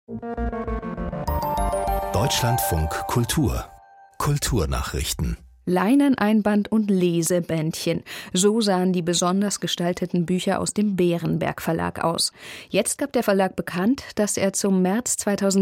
Deutschlandfunk Kultur. Kulturnachrichten. Leineneinband und Lesebändchen. So sahen die besonders gestalteten Bücher aus dem Bärenberg Verlag aus. Jetzt gab der Verlag bekannt, dass er zum März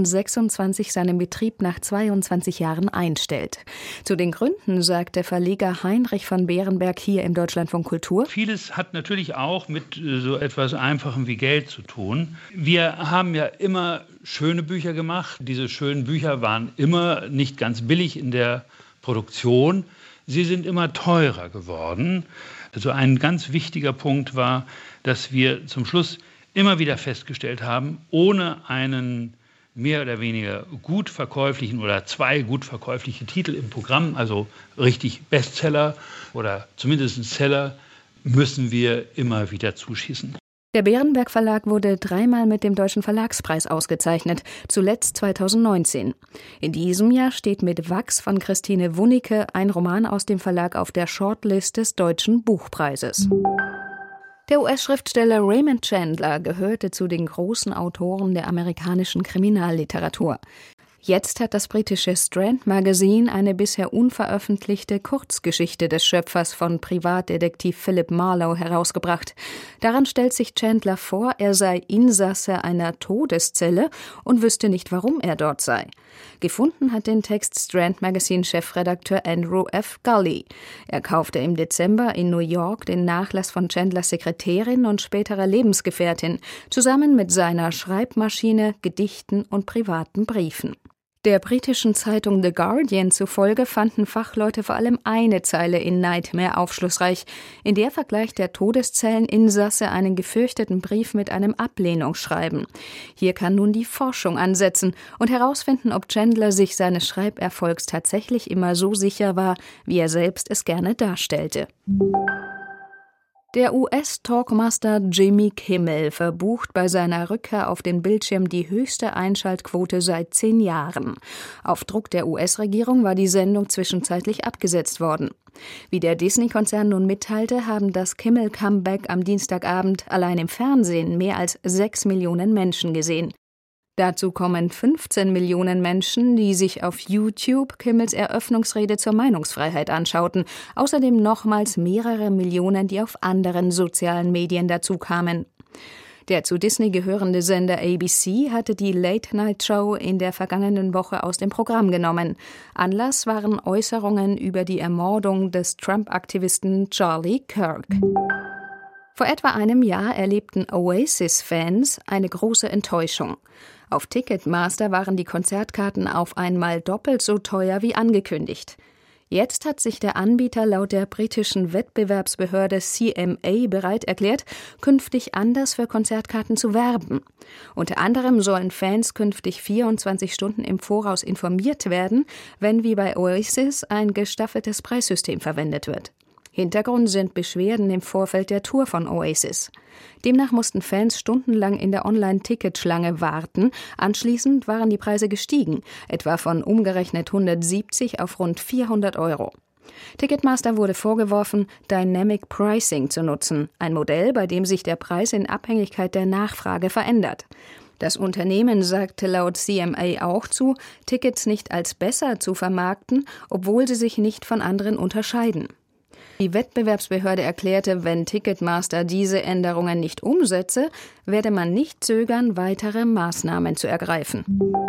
2026 seinen Betrieb nach 22 Jahren einstellt. Zu den Gründen sagt der Verleger Heinrich von Bärenberg hier im Deutschlandfunk Kultur: Vieles hat natürlich auch mit so etwas Einfachem wie Geld zu tun. Wir haben ja immer schöne Bücher gemacht. Diese schönen Bücher waren immer nicht ganz billig in der Produktion. Sie sind immer teurer geworden. Also ein ganz wichtiger Punkt war, dass wir zum Schluss immer wieder festgestellt haben, ohne einen mehr oder weniger gut verkäuflichen oder 2 gut verkäufliche Titel im Programm, also richtig Bestseller oder zumindest Seller, müssen wir immer wieder zuschießen. Der Bärenberg Verlag wurde 3-mal mit dem Deutschen Verlagspreis ausgezeichnet, zuletzt 2019. In diesem Jahr steht mit Wachs von Christine Wunicke ein Roman aus dem Verlag auf der Shortlist des Deutschen Buchpreises. Der US-Schriftsteller Raymond Chandler gehörte zu den großen Autoren der amerikanischen Kriminalliteratur. Jetzt hat das britische Strand Magazine eine bisher unveröffentlichte Kurzgeschichte des Schöpfers von Privatdetektiv Philip Marlowe herausgebracht. Daran stellt sich Chandler vor, er sei Insasse einer Todeszelle und wüsste nicht, warum er dort sei. Gefunden hat den Text Strand Magazine-Chefredakteur Andrew F. Gully. Er kaufte im Dezember in New York den Nachlass von Chandlers Sekretärin und späterer Lebensgefährtin, zusammen mit seiner Schreibmaschine, Gedichten und privaten Briefen. Der britischen Zeitung The Guardian zufolge fanden Fachleute vor allem eine Zeile in Nightmare aufschlussreich. In der vergleicht der Todeszelleninsasse einen gefürchteten Brief mit einem Ablehnungsschreiben. Hier kann nun die Forschung ansetzen und herausfinden, ob Chandler sich seines Schreiberfolgs tatsächlich immer so sicher war, wie er selbst es gerne darstellte. Der US-Talkmaster Jimmy Kimmel verbucht bei seiner Rückkehr auf den Bildschirm die höchste Einschaltquote seit 10 Jahren. Auf Druck der US-Regierung war die Sendung zwischenzeitlich abgesetzt worden. Wie der Disney-Konzern nun mitteilte, haben das Kimmel-Comeback am Dienstagabend allein im Fernsehen mehr als 6 Millionen Menschen gesehen. Dazu kommen 15 Millionen Menschen, die sich auf YouTube Kimmels Eröffnungsrede zur Meinungsfreiheit anschauten. Außerdem nochmals mehrere Millionen, die auf anderen sozialen Medien dazukamen. Der zu Disney gehörende Sender ABC hatte die Late-Night-Show in der vergangenen Woche aus dem Programm genommen. Anlass waren Äußerungen über die Ermordung des Trump-Aktivisten Charlie Kirk. Vor etwa einem Jahr erlebten Oasis-Fans eine große Enttäuschung. Auf Ticketmaster waren die Konzertkarten auf einmal doppelt so teuer wie angekündigt. Jetzt hat sich der Anbieter laut der britischen Wettbewerbsbehörde CMA bereit erklärt, künftig anders für Konzertkarten zu werben. Unter anderem sollen Fans künftig 24 Stunden im Voraus informiert werden, wenn wie bei Oasis ein gestaffeltes Preissystem verwendet wird. Hintergrund sind Beschwerden im Vorfeld der Tour von Oasis. Demnach mussten Fans stundenlang in der Online-Ticketschlange warten. Anschließend waren die Preise gestiegen, etwa von umgerechnet 170 auf rund 400 €. Ticketmaster wurde vorgeworfen, Dynamic Pricing zu nutzen, ein Modell, bei dem sich der Preis in Abhängigkeit der Nachfrage verändert. Das Unternehmen sagte laut CMA auch zu, Tickets nicht als besser zu vermarkten, obwohl sie sich nicht von anderen unterscheiden. Die Wettbewerbsbehörde erklärte, wenn Ticketmaster diese Änderungen nicht umsetze, werde man nicht zögern, weitere Maßnahmen zu ergreifen.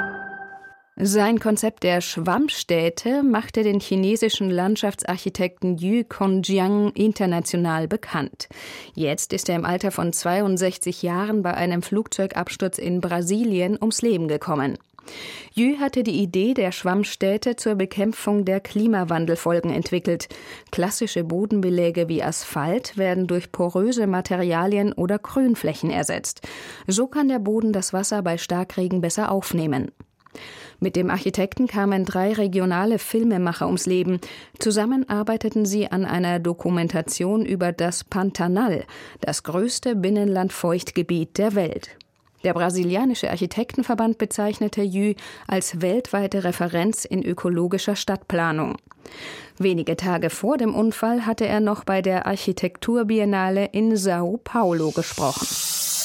Sein Konzept der Schwammstädte machte den chinesischen Landschaftsarchitekten Yu Congjiang international bekannt. Jetzt ist er im Alter von 62 Jahren bei einem Flugzeugabsturz in Brasilien ums Leben gekommen. Yu hatte die Idee der Schwammstädte zur Bekämpfung der Klimawandelfolgen entwickelt. Klassische Bodenbeläge wie Asphalt werden durch poröse Materialien oder Grünflächen ersetzt. So kann der Boden das Wasser bei Starkregen besser aufnehmen. Mit dem Architekten kamen 3 regionale Filmemacher ums Leben. Zusammen arbeiteten sie an einer Dokumentation über das Pantanal, das größte Binnenlandfeuchtgebiet der Welt. Der brasilianische Architektenverband bezeichnete Yu als weltweite Referenz in ökologischer Stadtplanung. Wenige Tage vor dem Unfall hatte er noch bei der Architekturbiennale in Sao Paulo gesprochen.